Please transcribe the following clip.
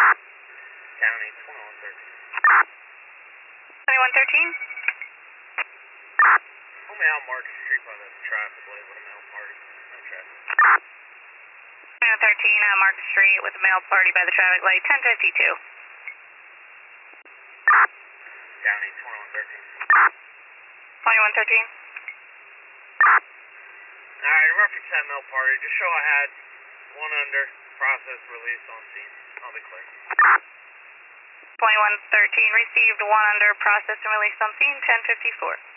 County 2113. 2113? Homie out Market Street by the traffic light with a male party. No traffic. 2113, Market Street with a male party by the traffic light, 1052. County 2113. 2113? Alright, reference that male party. Just show I had one under, process release on scene. I'll be clear. 2113, received one under, process and release on scene, 1054.